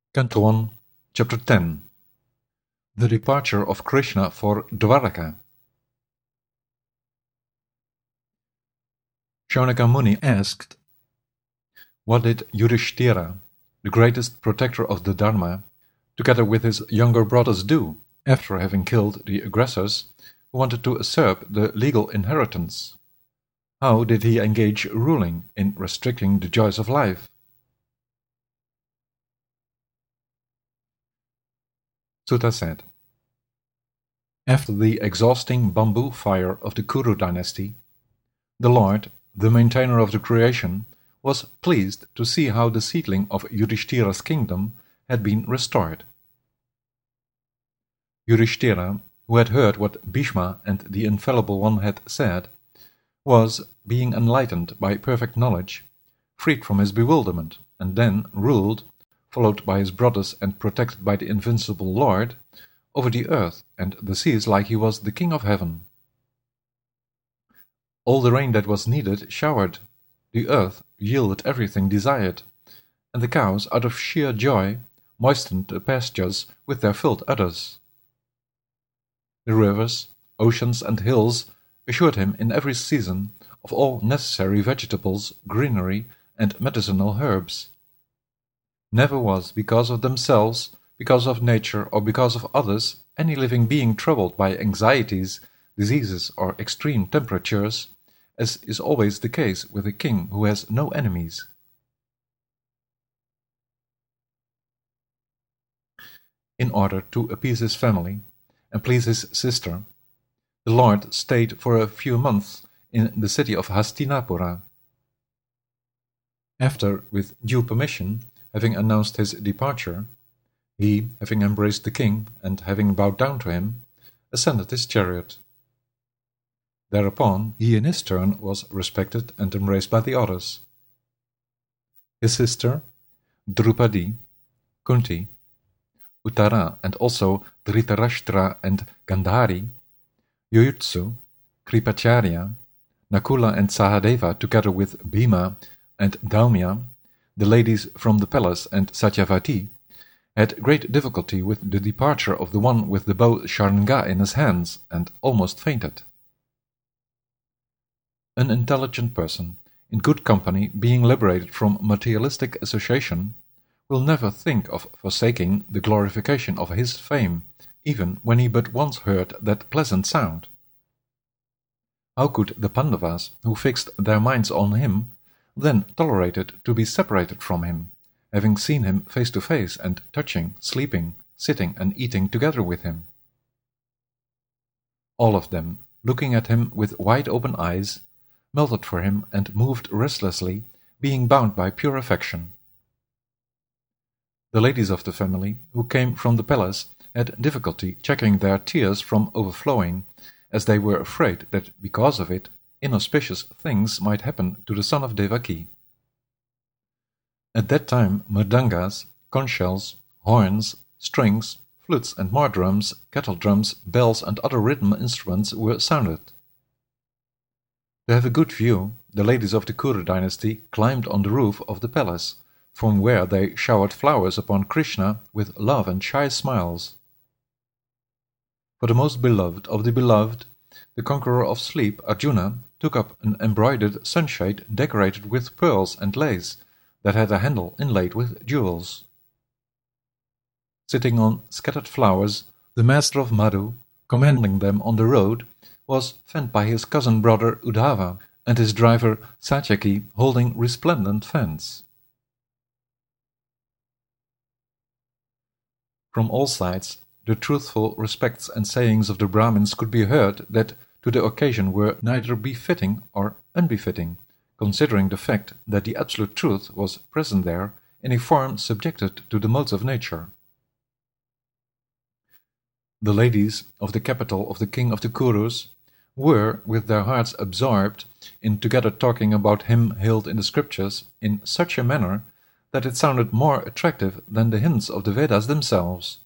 Canto 1, Chapter 10. The Departure of Krishna for Dwaraka. Shaunaka Muni asked, what did Yudhishthira, the greatest protector of the Dharma, together with his younger brothers do, after having killed the aggressors who wanted to usurp the legal inheritance? How did he engage ruling in restricting the joys of life? Sutta said, after the exhausting bamboo fire of the Kuru dynasty, the Lord, the maintainer of the creation, was pleased to see how the seedling of Yudhishthira's kingdom had been restored. Yudhishthira, who had heard what Bhishma and the Infallible One had said, was, being enlightened by perfect knowledge, freed from his bewilderment, and then ruled, followed by his brothers and protected by the invincible Lord, over the earth and the seas like he was the king of heaven. All the rain that was needed showered, the earth yielded everything desired, and the cows, out of sheer joy, moistened the pastures with their filled udders. The rivers, oceans, and hills assured him in every season of all necessary vegetables, greenery, and medicinal herbs. Never was, because of themselves, because of nature, or because of others, any living being troubled by anxieties, diseases, or extreme temperatures, as is always the case with a king who has no enemies. In order to appease his family and please his sister, the Lord stayed for a few months in the city of Hastinapura. After, with due permission, having announced his departure, he, having embraced the king and having bowed down to him, ascended his chariot. Thereupon he in his turn was respected and embraced by the others. His sister, Drupadi, Kunti, Uttara, and also Dhritarashtra and Gandhari, Yuyutsu, Kripacharya, Nakula and Sahadeva, together with Bhima and Daumya, the ladies from the palace, and Satyavati, had great difficulty with the departure of the one with the bow Sharanga in his hands, and almost fainted. An intelligent person, in good company, being liberated from materialistic association, will never think of forsaking the glorification of his fame, even when he but once heard that pleasant sound. How could the Pandavas, who fixed their minds on him, then tolerate it to be separated from him, having seen him face to face and touching, sleeping, sitting and eating together with him? All of them, looking at him with wide open eyes, melted for him and moved restlessly, being bound by pure affection. The ladies of the family, who came from the palace, had difficulty checking their tears from overflowing, as they were afraid that because of it inauspicious things might happen to the son of Devaki. At that time mridangas, conch shells, horns, strings, flutes and mar drums, kettle drums, bells and other rhythm instruments were sounded. To have a good view, the ladies of the Kuru dynasty climbed on the roof of the palace, from where they showered flowers upon Krishna with love and shy smiles. For the most beloved of the beloved, the conqueror of sleep, Arjuna, took up an embroidered sunshade decorated with pearls and lace that had a handle inlaid with jewels. Sitting on scattered flowers, the master of Madhu, commanding them on the road, was fanned by his cousin brother Uddhava and his driver Satyaki holding resplendent fans. From all sides, the truthful respects and sayings of the Brahmins could be heard that to the occasion were neither befitting or unbefitting, considering the fact that the absolute truth was present there in a form subjected to the modes of nature. The ladies of the capital of the king of the Kurus were, with their hearts absorbed in together talking about him hailed in the scriptures in such a manner that it sounded more attractive than the hints of the Vedas themselves.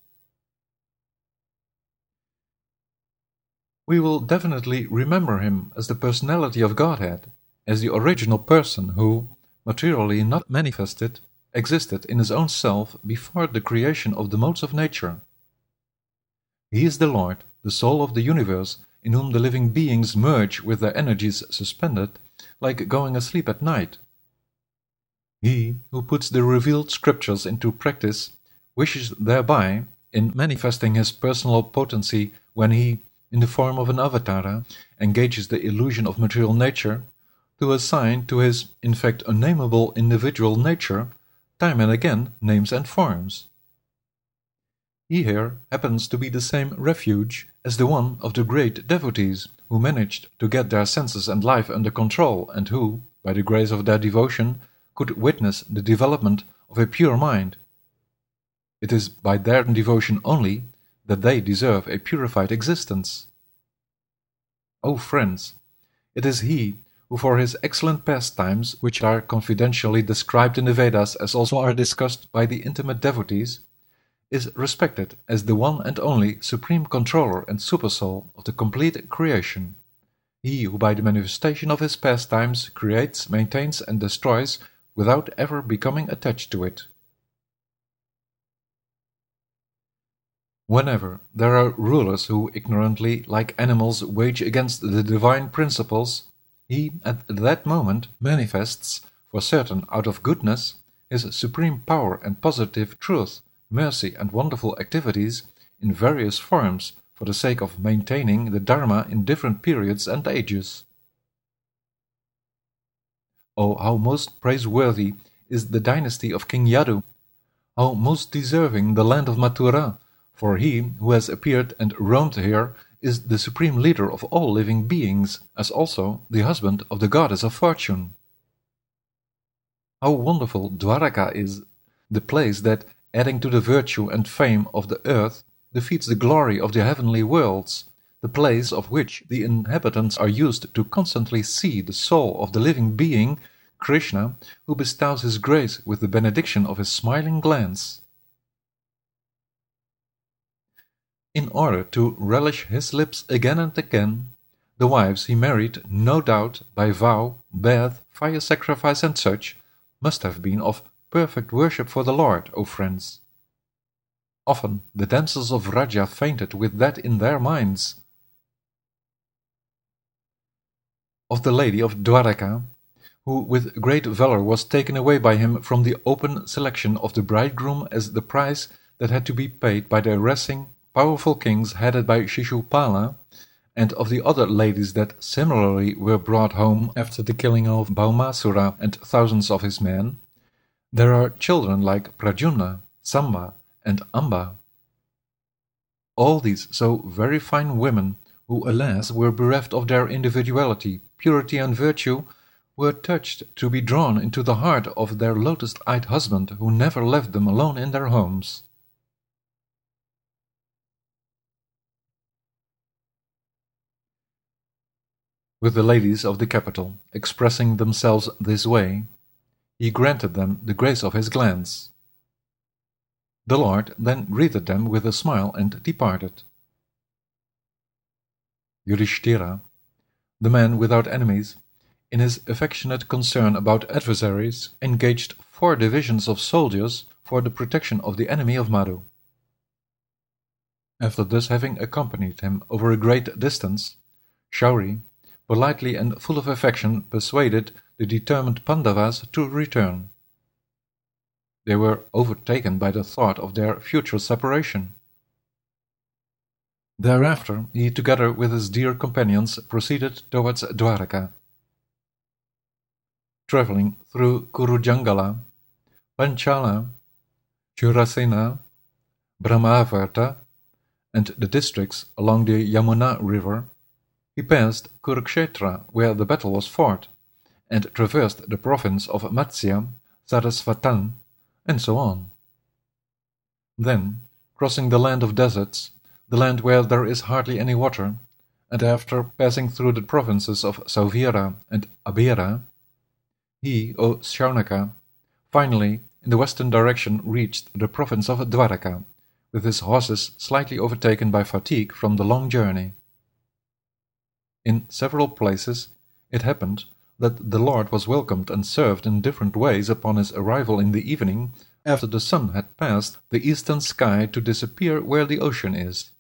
We will definitely remember him as the personality of Godhead, as the original person who, materially not manifested, existed in his own self before the creation of the modes of nature. He is the Lord, the soul of the universe, in whom the living beings merge with their energies suspended, like going asleep at night. He who puts the revealed scriptures into practice wishes thereby, in manifesting his personal potency when he, in the form of an avatara, engages the illusion of material nature, to assign to his, in fact unnameable individual nature, time and again names and forms. He here happens to be the same refuge as the one of the great devotees who managed to get their senses and life under control and who, by the grace of their devotion, could witness the development of a pure mind. It is by their devotion only that they deserve a purified existence. O friends, it is he who for his excellent pastimes, which are confidentially described in the Vedas as also are discussed by the intimate devotees, is respected as the one and only supreme controller and supersoul of the complete creation. He who by the manifestation of his pastimes creates, maintains and destroys without ever becoming attached to it. Whenever there are rulers who ignorantly, like animals, wage against the divine principles, he at that moment manifests, for certain out of goodness, his supreme power and positive truth, mercy and wonderful activities in various forms for the sake of maintaining the Dharma in different periods and ages. Oh, how most praiseworthy is the dynasty of King Yadu! How most deserving the land of Mathura! For he who has appeared and roamed here is the supreme leader of all living beings, as also the husband of the goddess of fortune. How wonderful Dwaraka is, the place that, adding to the virtue and fame of the earth, defeats the glory of the heavenly worlds, the place of which the inhabitants are used to constantly see the soul of the living being, Krishna, who bestows his grace with the benediction of his smiling glance. In order to relish his lips again and again, the wives he married, no doubt, by vow, bath, fire sacrifice and such, must have been of perfect worship for the Lord, O friends. Often the damsels of Vraja fainted with that in their minds. Of the lady of Dwaraka, who with great valor was taken away by him from the open selection of the bridegroom as the price that had to be paid by the harassing, powerful kings headed by Shishupala, and of the other ladies that similarly were brought home after the killing of Bhaumasura and thousands of his men, there are children like Pradyumna, Samba, and Amba. All these so very fine women, who alas were bereft of their individuality, purity and virtue, were touched to be drawn into the heart of their lotus-eyed husband who never left them alone in their homes. With the ladies of the capital expressing themselves this way, he granted them the grace of his glance. The Lord then greeted them with a smile and departed. Yudhishthira, the man without enemies, in his affectionate concern about adversaries, engaged 4 divisions of soldiers for the protection of the enemy of Madhu. After thus having accompanied him over a great distance, Shauri, politely and full of affection, persuaded the determined Pandavas to return. They were overtaken by the thought of their future separation. Thereafter he, together with his dear companions, proceeded towards Dwaraka. Travelling through Kurujangala, Panchala, Shurasena, Brahmavarta, and the districts along the Yamuna river, he passed Kurukshetra, where the battle was fought, and traversed the province of Matsya, Sarasvatan, and so on. Then, crossing the land of deserts, the land where there is hardly any water, and after passing through the provinces of Sauvira and Abhira, he, O Shaunaka, finally, in the western direction, reached the province of Dwaraka, with his horses slightly overtaken by fatigue from the long journey. In several places it happened that the Lord was welcomed and served in different ways upon his arrival in the evening, after the sun had passed the eastern sky to disappear where the ocean is.